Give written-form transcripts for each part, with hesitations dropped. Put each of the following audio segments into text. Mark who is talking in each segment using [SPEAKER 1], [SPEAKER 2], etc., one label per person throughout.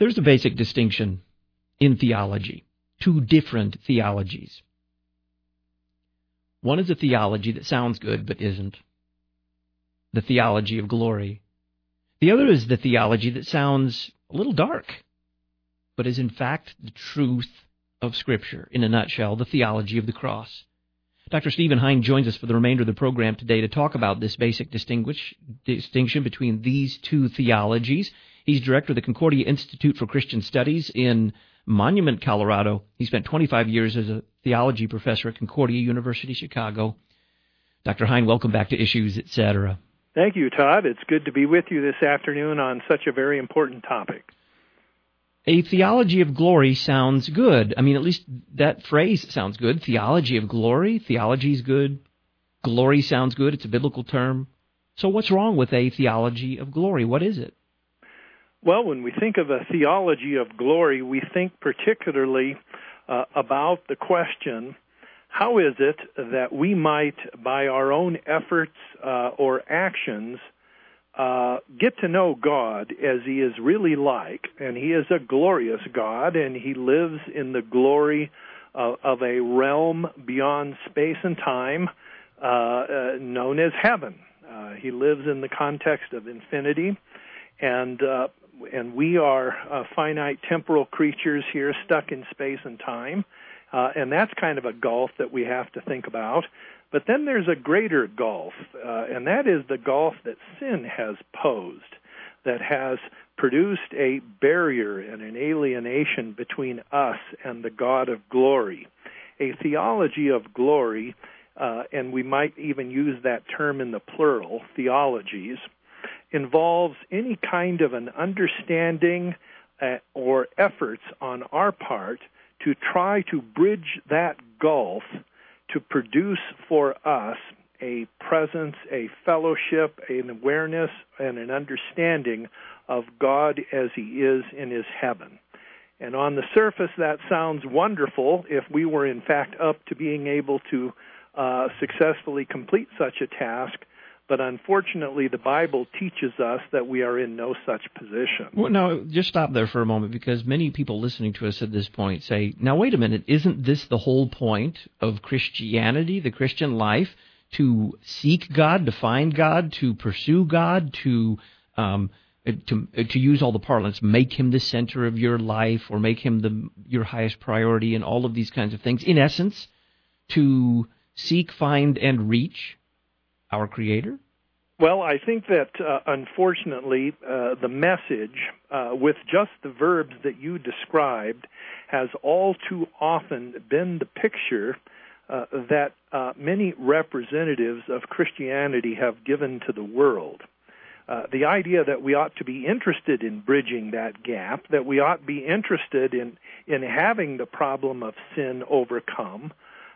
[SPEAKER 1] There's a basic distinction in theology, two different theologies. One is a theology that sounds good but isn't, the theology of glory. The other is the theology that sounds a little dark, but is in fact the truth of Scripture. In a nutshell, the theology of the cross. Dr. Stephen Hein joins us for the remainder of the program today to talk about this basic distinction between these two theologies. He's director of the Concordia Institute for Christian Studies in Monument, Colorado. He spent 25 years as a theology professor at Concordia University, Chicago. Dr. Hein, welcome back to Issues, Etc.
[SPEAKER 2] Thank you, Todd. It's good to be with you this afternoon on such a very important topic.
[SPEAKER 1] A theology of glory sounds good. I mean, at least that phrase sounds good. Theology of glory. Theology is good. Glory sounds good. It's a biblical term. So what's wrong with a theology of glory? What is it?
[SPEAKER 2] Well, when we think of a theology of glory, we think particularly about the question, how is it that we might, by our own efforts or actions, get to know God as He is really like, and He is a glorious God, and He lives in the glory of a realm beyond space and time known as heaven. He lives in the context of infinity, and we are finite temporal creatures here stuck in space and time, and that's kind of a gulf that we have to think about. But then there's a greater gulf, and that is the gulf that sin has posed, that has produced a barrier and an alienation between us and the God of glory. A theology of glory, and we might even use that term in the plural, theologies, involves any kind of an understanding or efforts on our part to try to bridge that gulf to produce for us a presence, a fellowship, an awareness, and an understanding of God as He is in His heaven. And on the surface, that sounds wonderful if we were in fact up to being able to successfully complete such a task. But unfortunately, the Bible teaches us that we are in no such position.
[SPEAKER 1] Well, now, just stop there for a moment, because many people listening to us at this point say, now, wait a minute, isn't this the whole point of Christianity, the Christian life, to seek God, to find God, to pursue God, to use all the parlance, make Him the center of your life or make Him your highest priority and all of these kinds of things? In essence, to seek, find, and reach our Creator?
[SPEAKER 2] Well, I think that, unfortunately, the message, with just the verbs that you described, has all too often been the picture that many representatives of Christianity have given to the world. The idea that we ought to be interested in bridging that gap, that we ought to be interested in having the problem of sin overcome,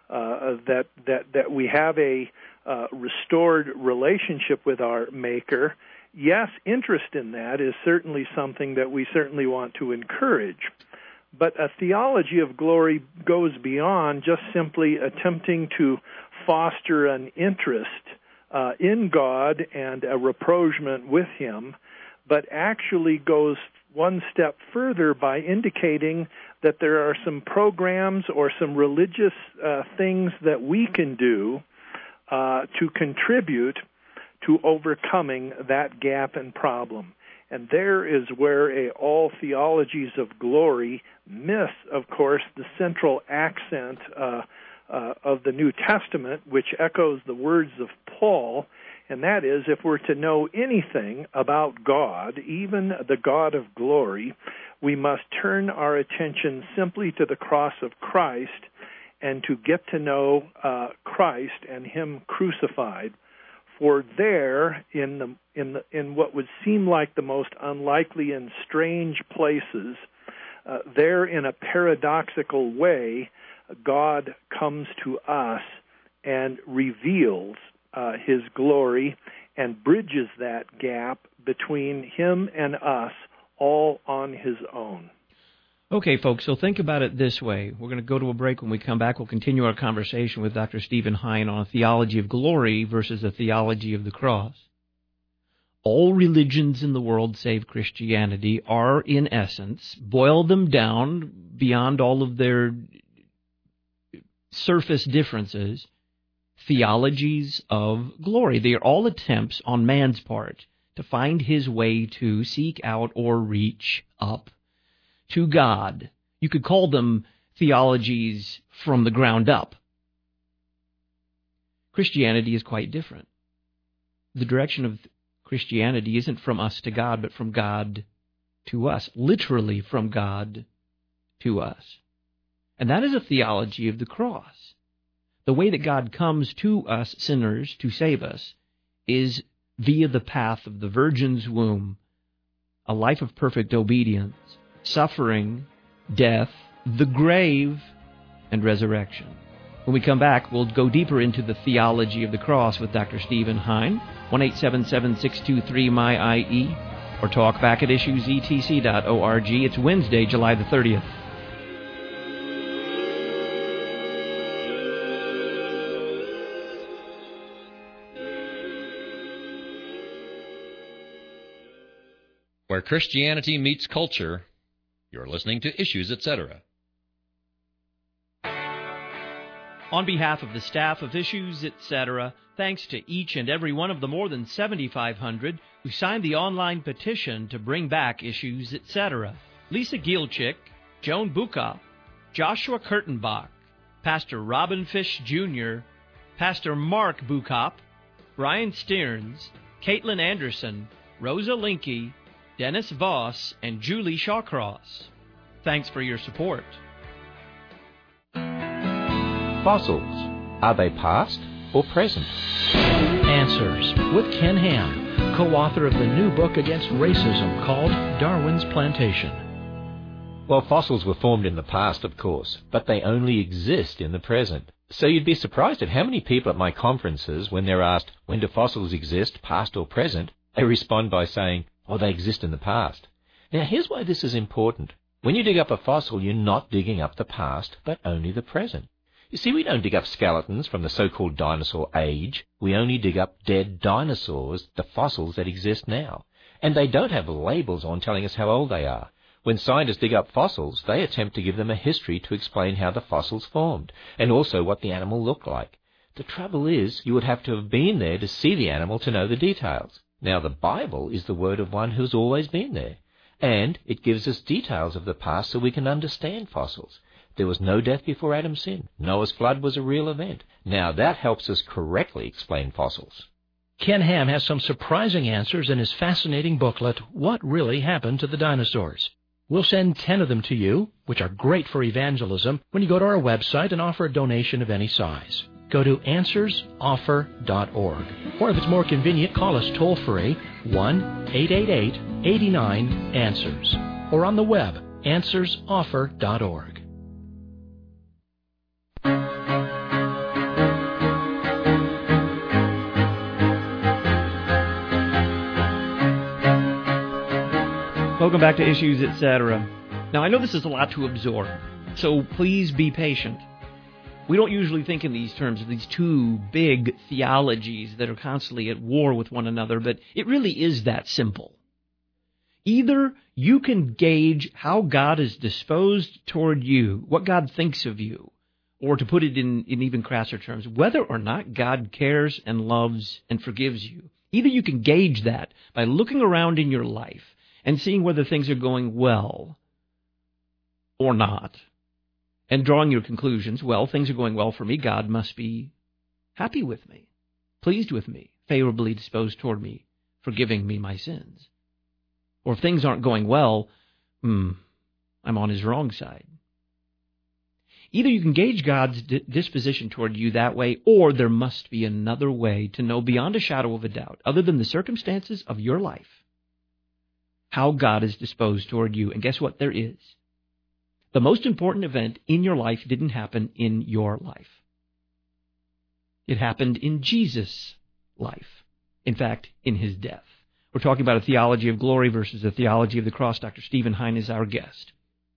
[SPEAKER 2] that we have a restored relationship with our Maker. Yes, interest in that is certainly something that we certainly want to encourage. But a theology of glory goes beyond just simply attempting to foster an interest in God and a rapprochement with Him, but actually goes one step further by indicating that there are some programs or some religious things that we can do to contribute to overcoming that gap and problem. And there is where all theologies of glory miss, of course, the central accent of the New Testament, which echoes the words of Paul, and that is, if we're to know anything about God, even the God of glory, we must turn our attention simply to the cross of Christ and to get to know Christ and Him crucified. For there, in what would seem like the most unlikely and strange places, there in a paradoxical way, God comes to us and reveals His glory and bridges that gap between Him and us, all on His own.
[SPEAKER 1] Okay, folks, so think about it this way. We're going to go to a break. When we come back, we'll continue our conversation with Dr. Stephen Hein on a theology of glory versus a theology of the cross. all religions in the world save Christianity are, in essence, boil them down beyond all of their surface differences, theologies of glory. They are all attempts on man's part to find his way to seek out or reach up to God. You could call them theologies from the ground up. Christianity is quite different. The direction of Christianity isn't from us to God, but from God to us, literally from God to us. And that is a theology of the cross. The way that God comes to us sinners to save us is via the path of the Virgin's womb, a life of perfect obedience, suffering, death, the grave, and resurrection. When we come back, we'll go deeper into the theology of the cross with Dr. Stephen Hein, 1-877-623-MY-IE, or talk back at issuesetc.org. It's Wednesday, July the 30th.
[SPEAKER 3] Where Christianity meets culture, you're listening to Issues, Etc.
[SPEAKER 1] On behalf of the staff of Issues, Etc., thanks to each and every one of the more than 7,500 who signed the online petition to bring back Issues, Etc. Lisa Gielchik, Joan Bukop, Joshua Kurtenbach, Pastor Robin Fish Jr., Pastor Mark Bukop, Brian Stearns, Caitlin Anderson, Rosa Linke, Dennis Voss, and Julie Shawcross. Thanks for your support.
[SPEAKER 4] Fossils. Are they past or present?
[SPEAKER 5] Answers with Ken Ham, co-author of the new book against racism called Darwin's Plantation.
[SPEAKER 4] Well, fossils were formed in the past, of course, but they only exist in the present. So you'd be surprised at how many people at my conferences, when they're asked, when do fossils exist, past or present, they respond by saying, oh, they exist in the past. Now, here's why this is important. When you dig up a fossil, you're not digging up the past, but only the present. You see, we don't dig up skeletons from the so-called dinosaur age. We only dig up dead dinosaurs, the fossils that exist now. And they don't have labels on telling us how old they are. When scientists dig up fossils, they attempt to give them a history to explain how the fossils formed, and also what the animal looked like. The trouble is, you would have to have been there to see the animal to know the details. Now, the Bible is the word of one who's always been there, and it gives us details of the past so we can understand fossils. There was no death before Adam's sin. Noah's flood was a real event. Now, that helps us correctly explain fossils.
[SPEAKER 5] Ken Ham has some surprising answers in his fascinating booklet, What Really Happened to the Dinosaurs? We'll send 10 of them to you, which are great for evangelism, when you go to our website and offer a donation of any size. Go to AnswersOffer.org. Or if it's more convenient, call us toll-free, 1-888-89-ANSWERS. Or on the web, AnswersOffer.org.
[SPEAKER 1] Welcome back to Issues, Etc. Now, I know this is a lot to absorb, so please be patient. We don't usually think in these terms of these two big theologies that are constantly at war with one another, but it really is that simple. Either you can gauge how God is disposed toward you, what God thinks of you, or to put it in even crasser terms, whether or not God cares and loves and forgives you. Either you can gauge that by looking around in your life and seeing whether things are going well or not, and drawing your conclusions. Well, things are going well for me. God must be happy with me, pleased with me, favorably disposed toward me, forgiving me my sins. Or if things aren't going well, I'm on his wrong side. Either you can gauge God's disposition toward you that way, or there must be another way to know beyond a shadow of a doubt, other than the circumstances of your life, how God is disposed toward you. And guess what? There is. The most important event in your life didn't happen in your life. It happened in Jesus' life. In fact, in his death. We're talking about a theology of glory versus a theology of the cross. Dr. Stephen Hein is our guest.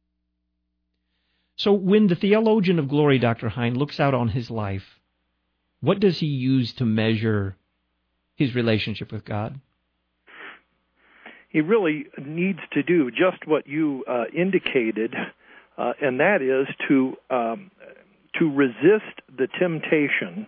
[SPEAKER 1] So when the theologian of glory, Dr. Hein, looks out on his life, what does he use to measure his relationship with God?
[SPEAKER 2] he really needs to do just what you indicated, and that is to resist the temptation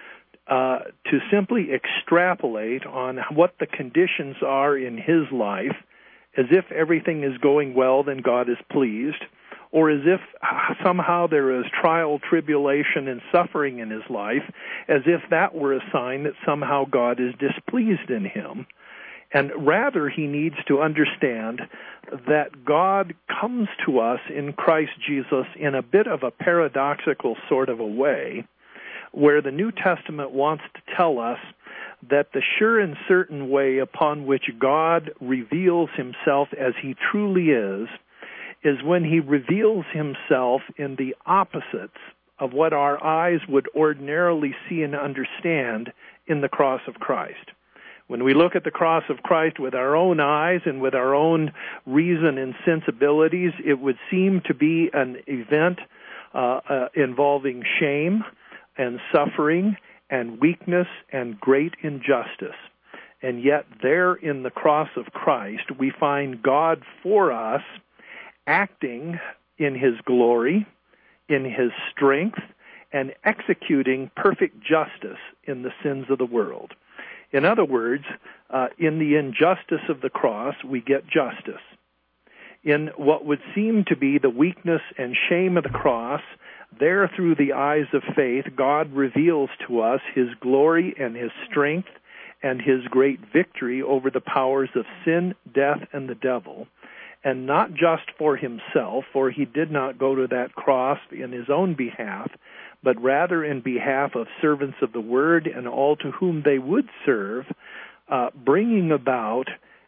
[SPEAKER 2] to simply extrapolate on what the conditions are in his life, as if everything is going well, then God is pleased, or as if somehow there is trial, tribulation, and suffering in his life, as if that were a sign that somehow God is displeased in him. And rather, he needs to understand that God comes to us in Christ Jesus in a bit of a paradoxical sort of a way, where the New Testament wants to tell us that the sure and certain way upon which God reveals himself as he truly is when he reveals himself in the opposites of what our eyes would ordinarily see and understand in the cross of Christ. When we look at the cross of Christ with our own eyes and with our own reason and sensibilities, it would seem to be an event involving shame and suffering and weakness and great injustice. And yet there in the cross of Christ, we find God for us, acting in his glory, in his strength, and executing perfect justice in the sins of the world. In other words, in the injustice of the cross, we get justice. In what would seem to be the weakness and shame of the cross, there through the eyes of faith, God reveals to us his glory and his strength and his great victory over the powers of sin, death, and the devil. And not just for himself, for he did not go to that cross in his own behalf, but rather in behalf of servants of the word and all to whom they would serve, bringing about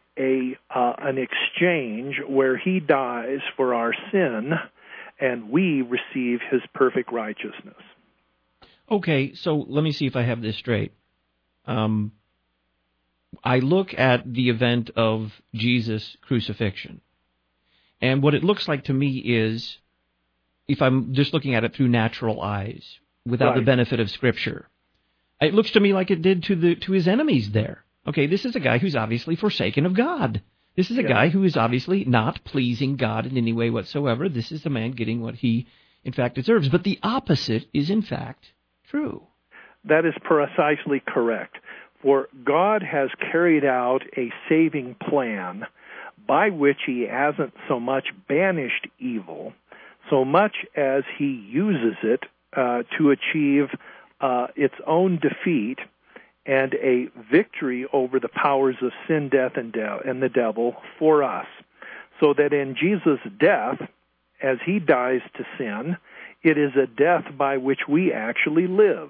[SPEAKER 2] an exchange where he dies for our sin and we receive his perfect righteousness.
[SPEAKER 1] Okay, so let me see if I have this straight. I look at the event of Jesus' crucifixion, and what it looks like to me is, if I'm just looking at it through natural eyes, without the benefit of Scripture, it looks to me like it did to his enemies there. Okay, this is a guy who's obviously forsaken of God. This is a guy who is obviously not pleasing God in any way whatsoever. This is the man getting what he, in fact, deserves. But the opposite is, in fact, true.
[SPEAKER 2] That is precisely correct. For God has carried out a saving plan by which he hasn't so much banished evil, so much as he uses it to achieve its own defeat and a victory over the powers of sin, death, and the devil for us. So that in Jesus' death, as he dies to sin, it is a death by which we actually live.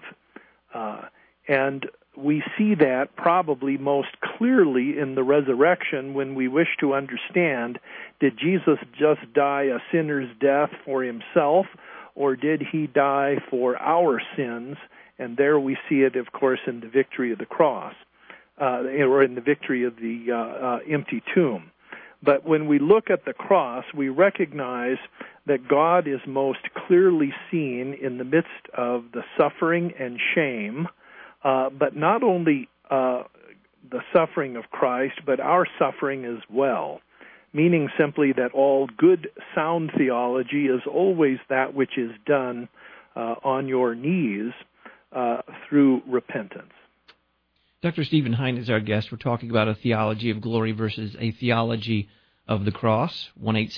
[SPEAKER 2] And we see that probably most clearly in the resurrection when we wish to understand, did Jesus just die a sinner's death for himself, or did he die for our sins? And there we see it, of course, in the victory of the cross, or in the victory of the empty tomb. But when we look at the cross, we recognize that God is most clearly seen in the midst of the suffering and shame, but not only the suffering of Christ, but our suffering as well, meaning simply that all good, sound theology is always that which is done on your knees through repentance.
[SPEAKER 1] Dr. Stephen Hein is our guest. We're talking about a theology of glory versus a theology of the cross.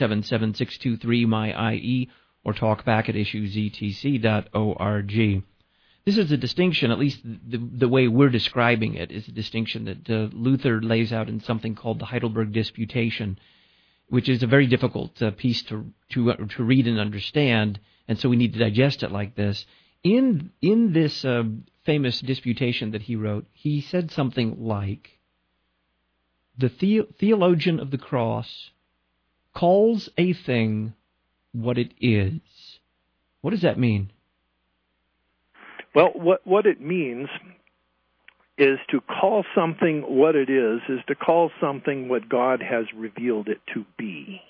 [SPEAKER 1] 1-877-623-MY-IE, or talk back at issuesetc.org. This is a distinction, at least the way we're describing it, is a distinction that Luther lays out in something called the Heidelberg Disputation, which is a very difficult piece to read and understand, and so we need to digest it like this. In this famous disputation that he wrote, he said something like, the theologian of the cross calls a thing what it is. What does that mean?
[SPEAKER 2] Well, what it means is to call something what it is to call something what God has revealed it to be.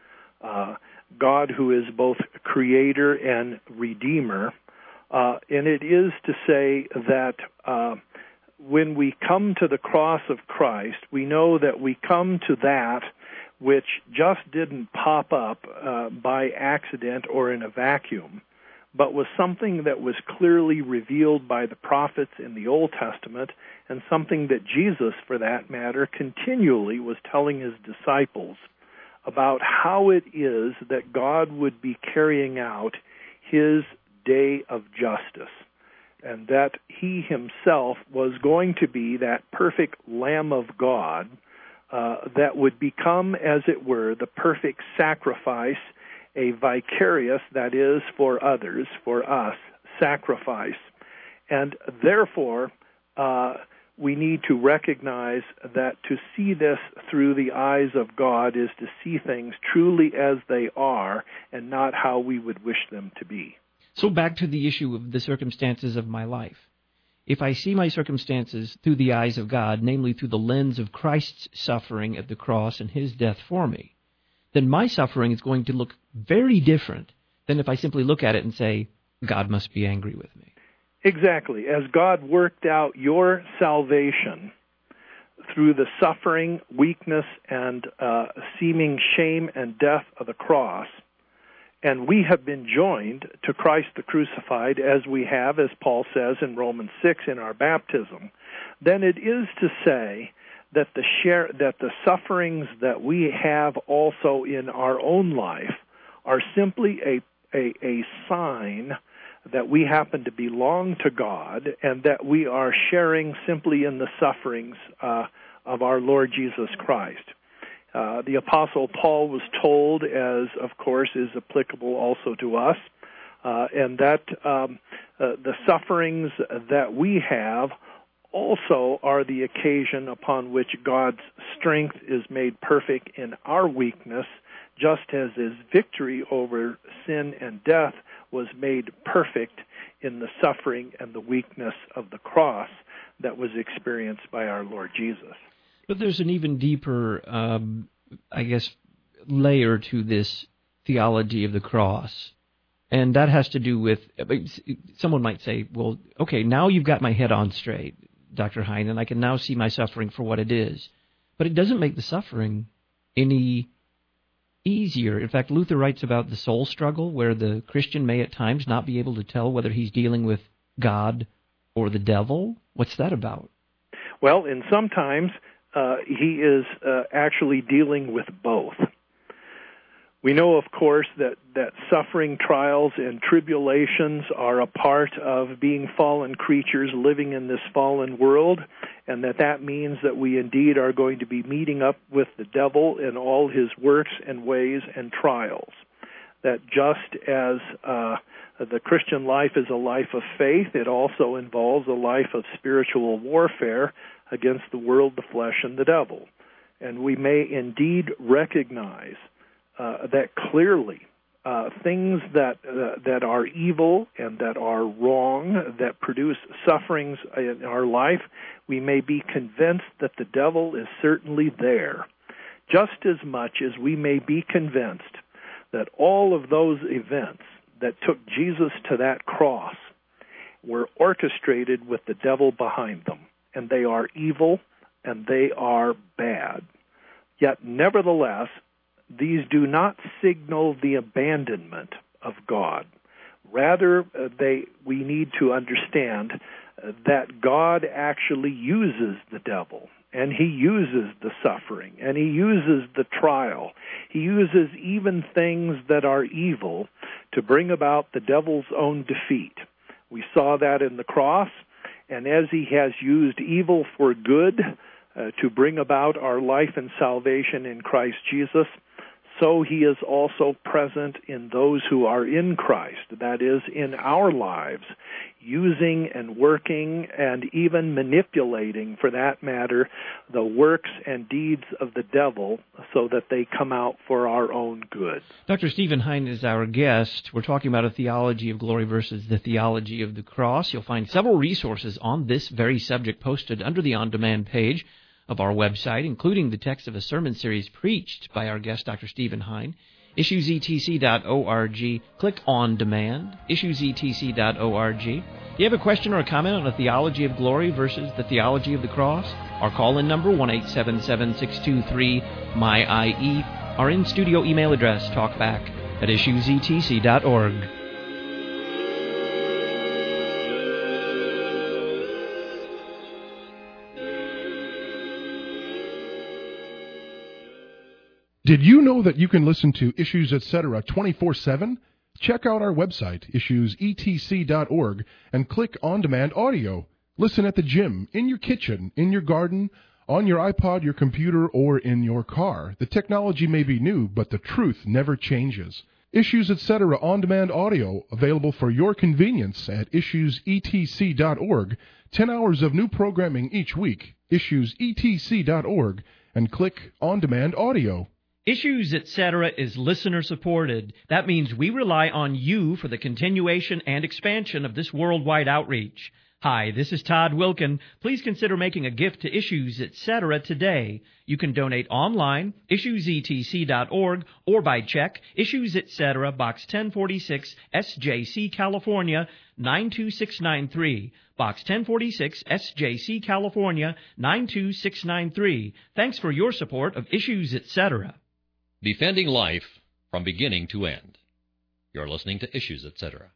[SPEAKER 2] God, who is both creator and redeemer, and it is to say that when we come to the cross of Christ, we know that we come to that which just didn't pop up by accident or in a vacuum, but was something that was clearly revealed by the prophets in the Old Testament, and something that Jesus, for that matter, continually was telling his disciples about how it is that God would be carrying out his day of justice, and that he himself was going to be that perfect Lamb of God that would become, as it were, the perfect sacrifice, a vicarious, that is, for others, for us, sacrifice. And therefore, we need to recognize that to see this through the eyes of God is to see things truly as they are and not how we would wish them to be.
[SPEAKER 1] So back to the issue of the circumstances of my life. If I see my circumstances through the eyes of God, namely through the lens of Christ's suffering at the cross and his death for me, then my suffering is going to look very different than if I simply look at it and say, God must be angry with me.
[SPEAKER 2] Exactly. As God worked out your salvation through the suffering, weakness, and seeming shame and death of the cross, and we have been joined to Christ the crucified, as we have, as Paul says in Romans 6 in our baptism, then it is to say that the sufferings that we have also in our own life are simply a sign that we happen to belong to God, and that we are sharing simply in the sufferings of our Lord Jesus Christ. The Apostle Paul was told, as of course is applicable also to us, and that the sufferings that we have also are the occasion upon which God's strength is made perfect in our weakness, just as his victory over sin and death was made perfect in the suffering and the weakness of the cross that was experienced by our Lord Jesus.
[SPEAKER 1] But there's an even deeper, layer to this theology of the cross. And that has to do with, someone might say, well, okay, now you've got my head on straight, Dr. Hine, and I can now see my suffering for what it is. But it doesn't make the suffering any easier. In fact, Luther writes about the soul struggle, where the Christian may at times not be able to tell whether he's dealing with God or the devil. What's that about?
[SPEAKER 2] Well, and sometimes he is actually dealing with both. We know, of course, that suffering, trials, and tribulations are a part of being fallen creatures living in this fallen world, and that means that we indeed are going to be meeting up with the devil in all his works and ways and trials. That just as the Christian life is a life of faith, it also involves a life of spiritual warfare against the world, the flesh, and the devil. And we may indeed recognize that clearly things that are evil and that are wrong, that produce sufferings in our life, we may be convinced that the devil is certainly there, just as much as we may be convinced that all of those events that took Jesus to that cross were orchestrated with the devil behind them, and they are evil and they are bad. Yet, nevertheless, these do not signal the abandonment of God. Rather, we need to understand that God actually uses the devil, and he uses the suffering, and he uses the trial. He uses even things that are evil to bring about the devil's own defeat. We saw that in the cross, and as he has used evil for good to bring about our life and salvation in Christ Jesus, so he is also present in those who are in Christ, that is, in our lives, using and working and even manipulating, for that matter, the works and deeds of the devil so that they come out for our own good.
[SPEAKER 1] Dr. Stephen Hine is our guest. We're talking about a theology of glory versus the theology of the cross. You'll find several resources on this very subject posted under the on-demand page of our website, including the text of a sermon series preached by our guest, Dr. Stephen Hine. issuesetc.org. Click On Demand, issuesetc.org. Do you have a question or a comment on the theology of glory versus the theology of the cross? Our call-in number, 1-877-623-MY-IE. Our in-studio email address, talkback@issuesetc.org.
[SPEAKER 6] Did you know that you can listen to Issues Etc. 24/7? Check out our website, issuesetc.org, and click On Demand Audio. Listen at the gym, in your kitchen, in your garden, on your iPod, your computer, or in your car. The technology may be new, but the truth never changes. Issues Etc. On Demand Audio, available for your convenience at issuesetc.org. 10 hours of new programming each week. Issuesetc.org, and click On Demand Audio.
[SPEAKER 1] Issues Etc. is listener-supported. That means we rely on you for the continuation and expansion of this worldwide outreach. Hi, this is Todd Wilkin. Please consider making a gift to Issues Etc. today. You can donate online, issuesetc.org, or by check, Issues Etc., Box 1046, SJC, California, 92693. Box 1046, SJC, California, 92693. Thanks for your support of Issues Etc.
[SPEAKER 3] Defending life from beginning to end. You're listening to Issues Etc.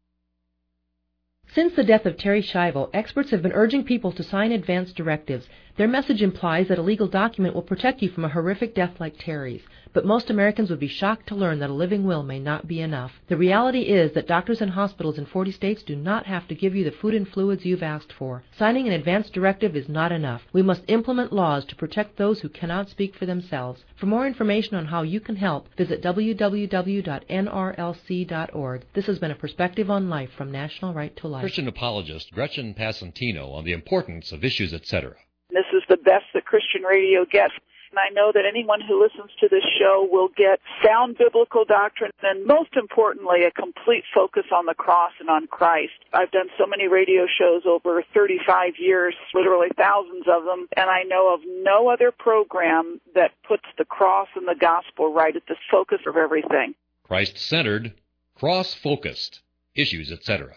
[SPEAKER 7] Since the death of Terry Schiavo, experts have been urging people to sign advance directives. Their message implies that a legal document will protect you from a horrific death like Terry's. But most Americans would be shocked to learn that a living will may not be enough. The reality is that doctors and hospitals in 40 states do not have to give you the food and fluids you've asked for. Signing an advance directive is not enough. We must implement laws to protect those who cannot speak for themselves. For more information on how you can help, visit www.nrlc.org. This has been a Perspective on Life from National Right to Life.
[SPEAKER 3] Christian apologist Gretchen Passantino on the importance of Issues Etc.
[SPEAKER 8] This is the best that Christian radio gets. And I know that anyone who listens to this show will get sound biblical doctrine and, most importantly, a complete focus on the cross and on Christ. I've done so many radio shows over 35 years, literally thousands of them, and I know of no other program that puts the cross and the gospel right at the focus of everything.
[SPEAKER 3] Christ-centered, cross-focused, Issues Etc.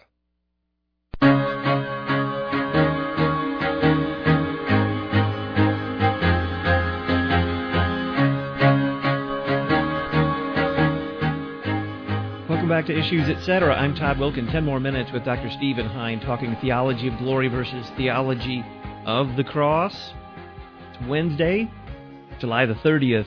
[SPEAKER 1] Welcome back to Issues Etc. I'm Todd Wilkin. 10 more minutes with Dr. Stephen Hein talking theology of glory versus theology of the cross. It's Wednesday, July the 30th.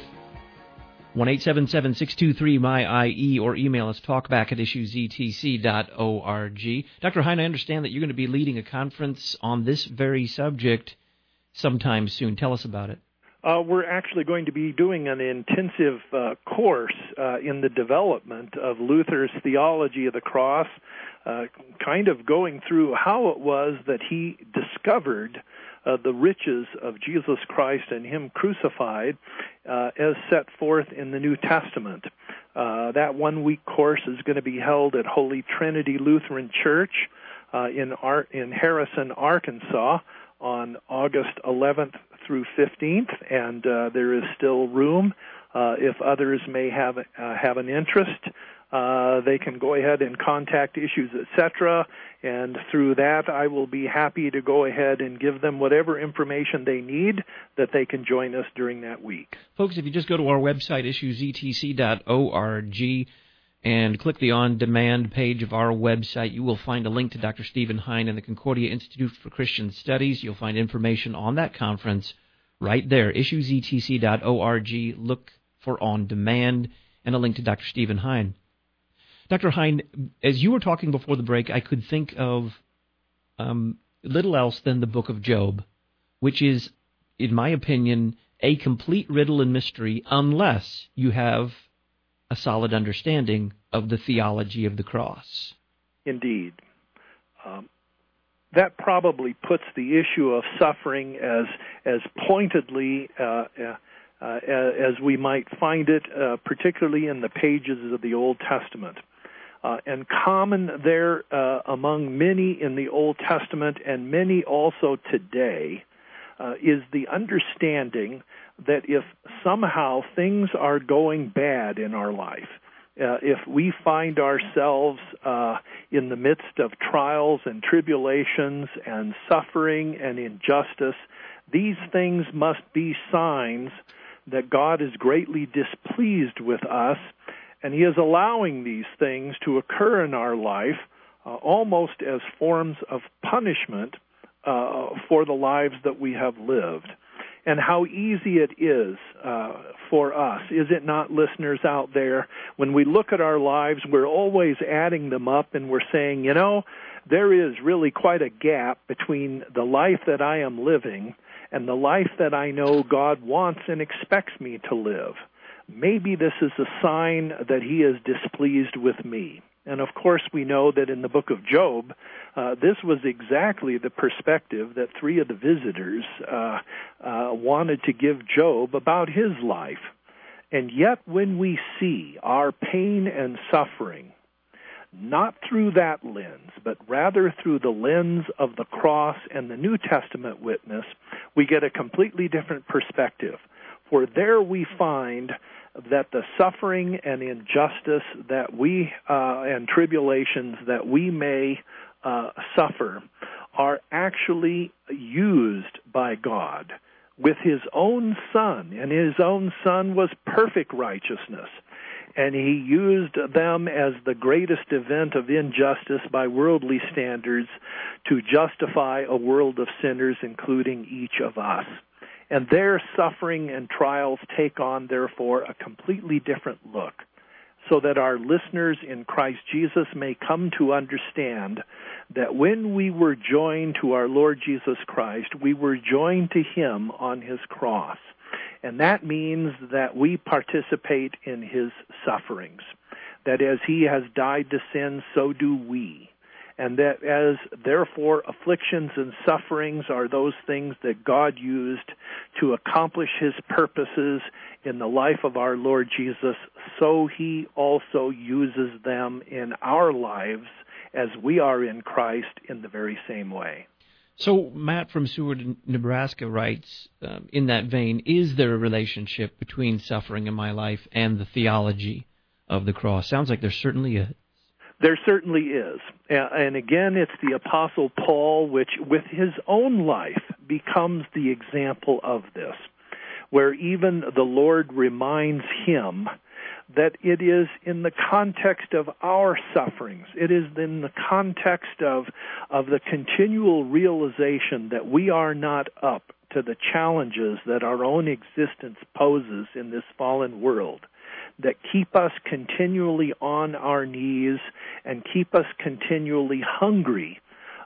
[SPEAKER 1] 1-877-623-MY-IE or email us talkback@issuesetc.org. Dr. Hein, I understand that you're going to be leading a conference on this very subject sometime soon. Tell us about it.
[SPEAKER 2] We're actually going to be doing an intensive course in the development of Luther's theology of the cross, kind of going through how it was that he discovered the riches of Jesus Christ and Him crucified as set forth in the New Testament. That one-week course is going to be held at Holy Trinity Lutheran Church in Harrison, Arkansas, on August 11th through 15th, and there is still room. If others may have an interest, they can go ahead and contact Issues Etc., and through that I will be happy to go ahead and give them whatever information they need that they can join us during that week.
[SPEAKER 1] Folks, if you just go to our website, issuesetc.org, and click the on-demand page of our website, you will find a link to Dr. Stephen Hein and the Concordia Institute for Christian Studies. You'll find information on that conference right there, issuesetc.org. Look for On Demand and a link to Dr. Stephen Hein. Dr. Hein, as you were talking before the break, I could think of little else than the book of Job, which is, in my opinion, a complete riddle and mystery unless you have a solid understanding of the theology of the cross. Indeed.
[SPEAKER 2] That probably puts the issue of suffering as pointedly as we might find it, particularly in the pages of the Old Testament. And common there among many in the Old Testament and many also today is the understanding that if somehow things are going bad in our life, if we find ourselves in the midst of trials and tribulations and suffering and injustice, these things must be signs that God is greatly displeased with us, and He is allowing these things to occur in our life almost as forms of punishment for the lives that we have lived. And how easy it is for us, is it not, listeners out there, when we look at our lives, we're always adding them up and we're saying, you know, there is really quite a gap between the life that I am living and the life that I know God wants and expects me to live. Maybe this is a sign that He is displeased with me. And of course, we know that in the book of Job, this was exactly the perspective that three of the visitors wanted to give Job about his life. And yet, when we see our pain and suffering, not through that lens, but rather through the lens of the cross and the New Testament witness, we get a completely different perspective. For there we find that the suffering and injustice that we and tribulations that we may suffer are actually used by God with His own Son, and His own Son was perfect righteousness, and He used them as the greatest event of injustice by worldly standards to justify a world of sinners, including each of us. And their suffering and trials take on, therefore, a completely different look, so that our listeners in Christ Jesus may come to understand that when we were joined to our Lord Jesus Christ, we were joined to Him on His cross. And that means that we participate in His sufferings, that as He has died to sin, so do we. And that as, therefore, afflictions and sufferings are those things that God used to accomplish His purposes in the life of our Lord Jesus, so He also uses them in our lives as we are in Christ in the very same way.
[SPEAKER 1] So Matt from Seward, Nebraska writes, in that vein, is there a relationship between suffering in my life and the theology of the cross? Sounds like there certainly is.
[SPEAKER 2] There certainly is. And again, it's the Apostle Paul, which with his own life becomes the example of this, where even the Lord reminds him that it is in the context of our sufferings, it is in the context of the continual realization that we are not up to the challenges that our own existence poses in this fallen world, that keep us continually on our knees and keep us continually hungry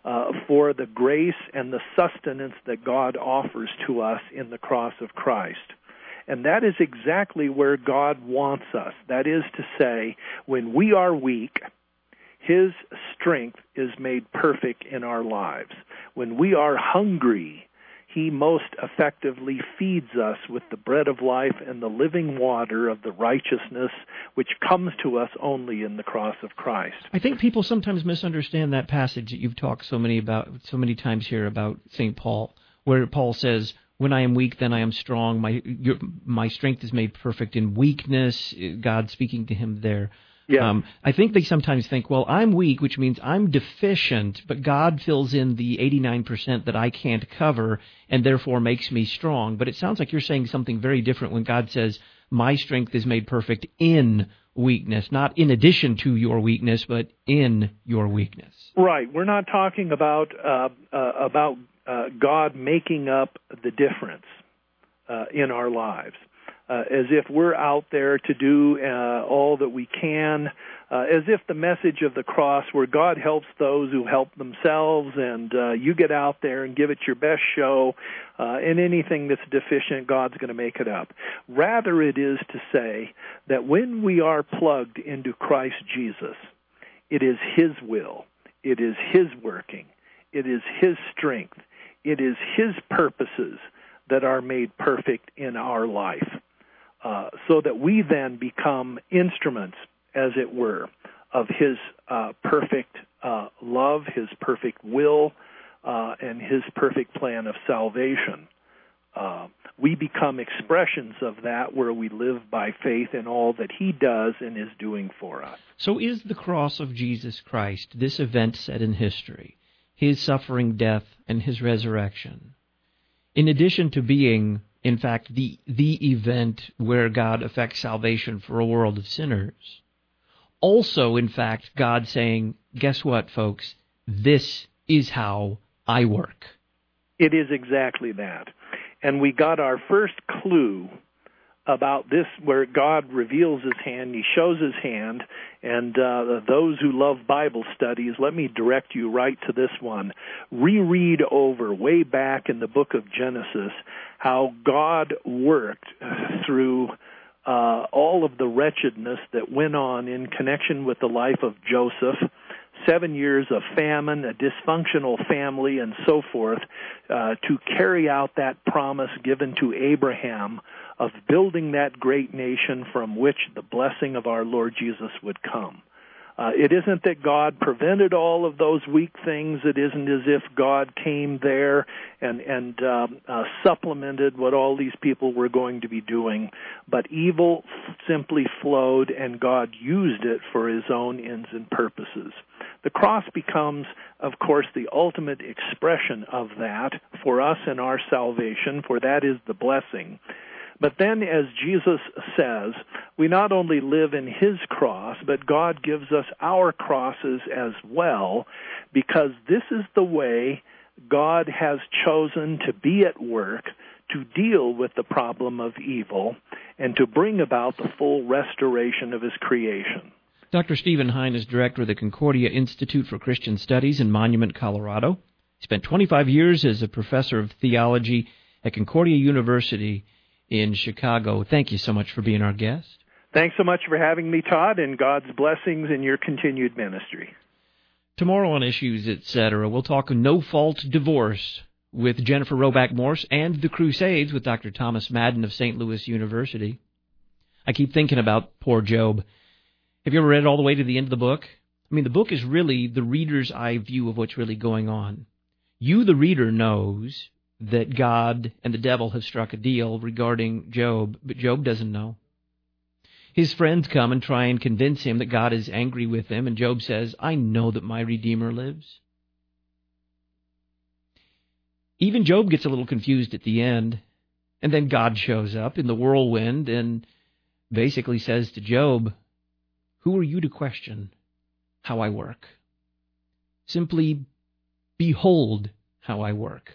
[SPEAKER 2] for the grace and the sustenance that God offers to us in the cross of Christ. And that is exactly where God wants us. That is to say, when we are weak, His strength is made perfect in our lives. When we are hungry, He most effectively feeds us with the bread of life and the living water of the righteousness which comes to us only in the cross of Christ.
[SPEAKER 1] I think people sometimes misunderstand that passage that you've talked so many times here about St. Paul, where Paul says, when I am weak, then I am strong. My strength is made perfect in weakness. God speaking to him there.
[SPEAKER 2] Yeah.
[SPEAKER 1] I think they sometimes think, well, I'm weak, which means I'm deficient, but God fills in the 89% that I can't cover and therefore makes me strong. But it sounds like you're saying something very different when God says, my strength is made perfect in weakness, not in addition to your weakness, but in your weakness.
[SPEAKER 2] Right. We're not talking about God making up the difference in our lives. As if we're out there to do all that we can, as if the message of the cross where God helps those who help themselves, and you get out there and give it your best show, and anything that's deficient, God's going to make it up. Rather, it is to say that when we are plugged into Christ Jesus, it is His will, it is His working, it is His strength, it is His purposes that are made perfect in our life. So that we then become instruments, as it were, of His perfect love, His perfect will, and His perfect plan of salvation. we become expressions of that, where we live by faith in all that he does and is doing for us.
[SPEAKER 1] So is the cross of Jesus Christ, this event set in history, his suffering, death, and his resurrection, in addition to being, in fact, the event where God effects salvation for a world of sinners, also, in fact, God saying, guess what, folks? This is how I work.
[SPEAKER 2] It is exactly that. And we got our first clue about this, where God reveals his hand, he shows his hand, and those who love Bible studies, let me direct you right to this one. Reread over, way back in the book of Genesis, how God worked through all of the wretchedness that went on in connection with the life of Joseph, 7 years of famine, a dysfunctional family, and so forth, to carry out that promise given to Abraham of building that great nation from which the blessing of our Lord Jesus would come. It isn't that God prevented all of those weak things. It isn't as if God came there and supplemented what all these people were going to be doing. But evil simply flowed, and God used it for his own ends and purposes. The cross becomes, of course, the ultimate expression of that for us in our salvation, for that is the blessing. But then, as Jesus says, we not only live in his cross, but God gives us our crosses as well, because this is the way God has chosen to be at work to deal with the problem of evil and to bring about the full restoration of his creation.
[SPEAKER 1] Dr. Stephen Hein is director of the Concordia Institute for Christian Studies in Monument, Colorado. He spent 25 years as a professor of theology at Concordia University in Chicago. Thank you so much for being our guest.
[SPEAKER 2] Thanks so much for having me, Todd, and God's blessings in your continued ministry.
[SPEAKER 1] Tomorrow on Issues, Etc., we'll talk no-fault divorce with Jennifer Roback Morse and the Crusades with Dr. Thomas Madden of St. Louis University. I keep thinking about poor Job. Have you ever read all the way to the end of the book? I mean, the book is really the reader's eye view of what's really going on. You, the reader, knows that God and the devil have struck a deal regarding Job, but Job doesn't know. His friends come and try and convince him that God is angry with him, and Job says, I know that my Redeemer lives. Even Job gets a little confused at the end, and then God shows up in the whirlwind and basically says to Job, who are you to question how I work? Simply behold how I work.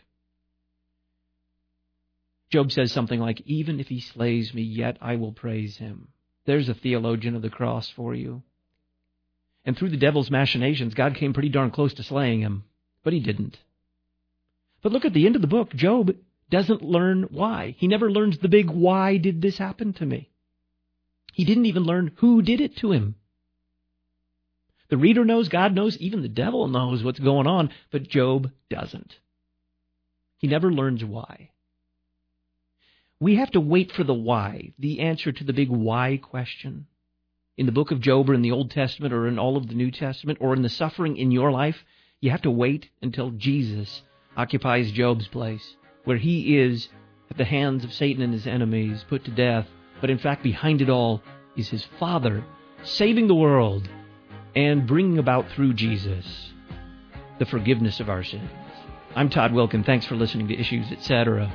[SPEAKER 1] Job says something like, even if he slays me, yet I will praise him. There's a theologian of the cross for you. And through the devil's machinations, God came pretty darn close to slaying him, but he didn't. But look at the end of the book. Job doesn't learn why. He never learns the big why did this happen to me. He didn't even learn who did it to him. The reader knows, God knows, even the devil knows what's going on, but Job doesn't. He never learns why. We have to wait for the why, the answer to the big why question. In the book of Job or in the Old Testament or in all of the New Testament or in the suffering in your life, you have to wait until Jesus occupies Job's place, where he is at the hands of Satan and his enemies, put to death. But in fact, behind it all is his Father saving the world and bringing about through Jesus the forgiveness of our sins. I'm Todd Wilkin. Thanks for listening to Issues, Etc.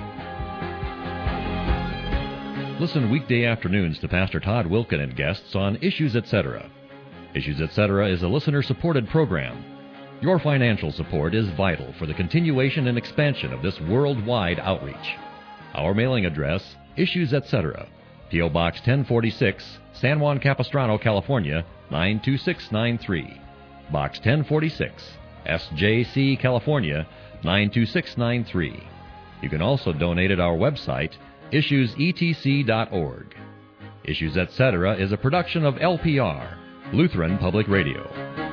[SPEAKER 3] Listen weekday afternoons to Pastor Todd Wilkin and guests on Issues, Etc. Issues, Etc. is a listener-supported program. Your financial support is vital for the continuation and expansion of this worldwide outreach. Our mailing address, Issues, Etc., P.O. Box 1046, San Juan Capistrano, California, 92693. Box 1046, SJC, California, 92693. You can also donate at our website, issuesetc.org. Issues, Etc. is a production of LPR, Lutheran Public Radio.